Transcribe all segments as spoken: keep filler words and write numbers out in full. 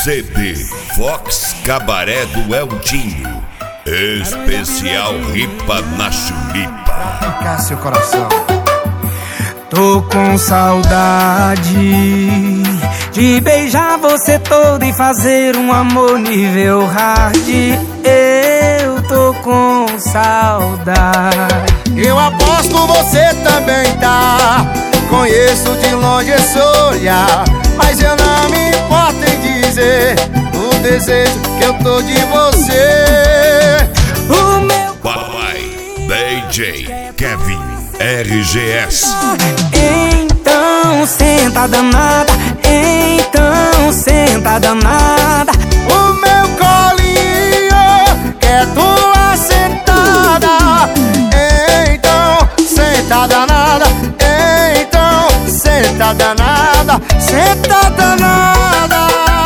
C D Fox Cabaré do Eldinho. Especial Ripa na Chulipa. Arrancar seu coração. Tô com saudade de beijar você todo e fazer um amor nível hard. Eu tô com saudade. Eu aposto você também tá. Conheço de longe esse olhar, mas eu não me importo em dizer o desejo que eu tô de você. O meu Papai D J Kevin R G S. Então senta danada, então senta danada. O meu colinho quer tua sentada. Então senta danada, então senta danada, senta danada.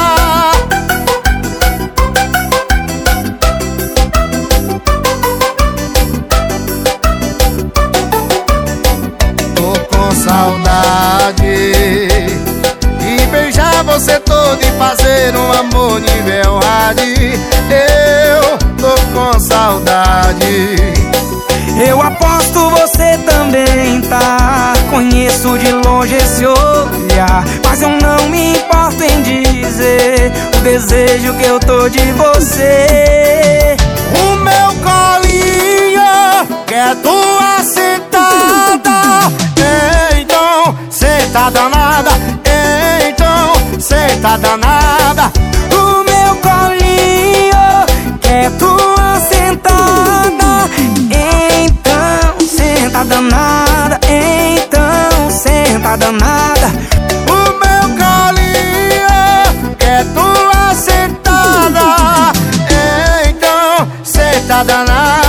Tô com saudade de beijar você todo e fazer um amor nível hard. Eu tô com saudade. Eu aposto você também tá. Conheço de longe esse olhar, mas eu não me importo em dizer o desejo que eu tô de você. O meu colinho quer tua sentada. Então senta danada, então senta danada. O meu colinho quer tua sentada. Então senta danada, então senta danada. O meu colinho quer tua sentada. Então senta danada.